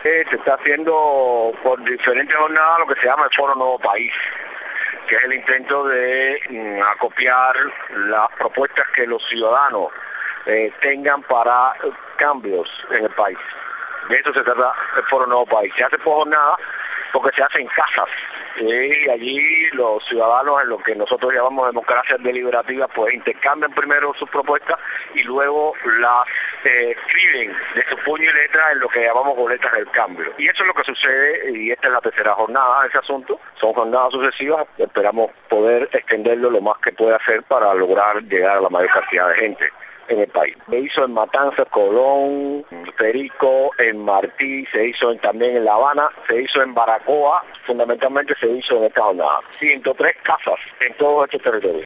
Se está haciendo por diferentes jornadas lo que se llama el Foro Nuevo País, que es el intento de acopiar las propuestas que los ciudadanos tengan para cambios en el país. De eso se trata el Foro Nuevo País. Se hace por jornada porque se hace en casas. Y allí los ciudadanos, en lo que nosotros llamamos democracia deliberativa, pues intercambian primero sus propuestas y luego las escriben de su puño y letra en lo que llamamos boletas del cambio. Y eso es lo que sucede, y esta es la tercera jornada de ese asunto. Son jornadas sucesivas, esperamos poder extenderlo lo más que pueda hacer para lograr llegar a la mayor cantidad de gente en el país. Se hizo en Matanzas, Colón, Perico, en Martí, se hizo también en La Habana, se hizo en Baracoa, fundamentalmente se hizo en esta jornada. 103 casas en todo este territorio.